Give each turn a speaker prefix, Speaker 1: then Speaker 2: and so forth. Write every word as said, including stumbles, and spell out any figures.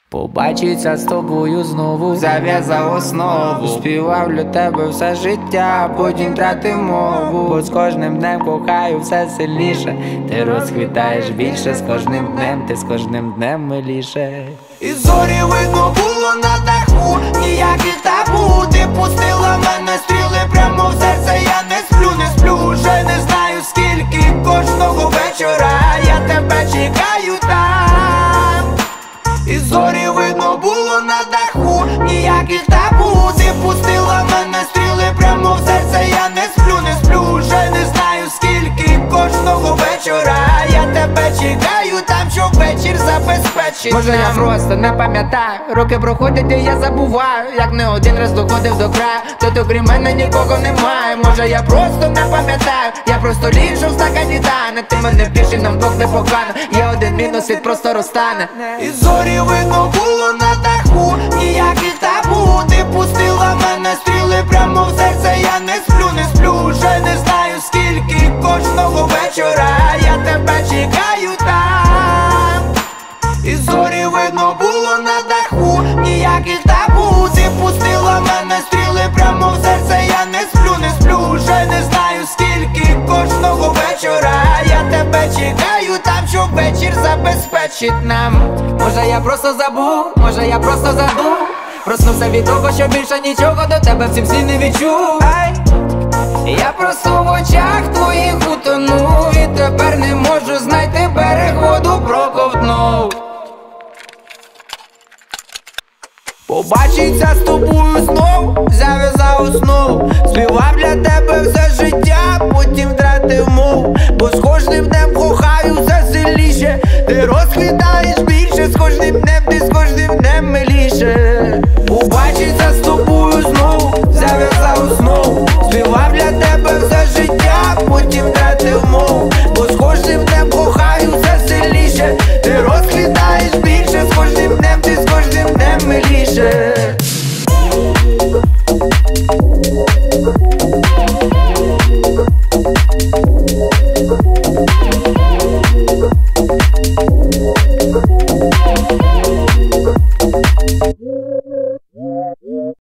Speaker 1: Побачиться з тобою знову, зав'язав основу, співав для тебе все життя, потім втратив мову. Бо з кожним днем кохаю все сильніше, ти розквітаєш більше, з кожним днем, ти з кожним днем миліше.
Speaker 2: І зорі видно було на даху, ніяких табу. Ти пустила мене стріли прямо в серце, я не сплю, не сплю. Вже не знаю скільки, кожного вечора я тебе чекаю там. І зорі видно було на даху, ніяких табу. Ти пустила мене стріли прямо в серце, я не сплю, не сплю. Вже не знаю скільки, кожного вечора я тебе чекаю там, щоб вечір забезпечить.
Speaker 1: Може я просто не пам'ятаю, роки проходять і я забуваю, як не один раз доходив до краю, тут окрім мене нікого немає. Може я просто не пам'ятаю, я просто ліжу в стакані тане. Ти мене більше, нам двох не покана, є один мінус, світ просто розтане.
Speaker 2: І зорі видно було на даху, ніяких табу. Ти пустила мене стріли прямо в серце, я не сплю, не сплю. Вже не знаю скільки, кожного вечора я тебе чекаю там. І зорі видно було на даху, ніяких табу. Ти пустила мене стріли прямо в серце, я не сплю, не сплю. Вже не знаю скільки, кожного вечора я тебе чекаю там, щоб вечір забезпечить нам.
Speaker 1: Може я просто забув, може я просто задув, проснувся від того, що більше нічого до тебе в цім слі не відчув. Ай! Я просто в очах твоїх утонув, і тепер не можу знайти берег, воду проковтнув.
Speaker 2: Побачиться з тобою знов, зав'язав основу, співав для тебе все життя, потім втратив мову. Бо з кожним днем кохаю все сильніше, ти розквітаєш більше, з кожним днем, ти з кожним днем миліше. Побачиться з тобою знову, зав'язав основу, співав для тебе все життя, потім втратив мову.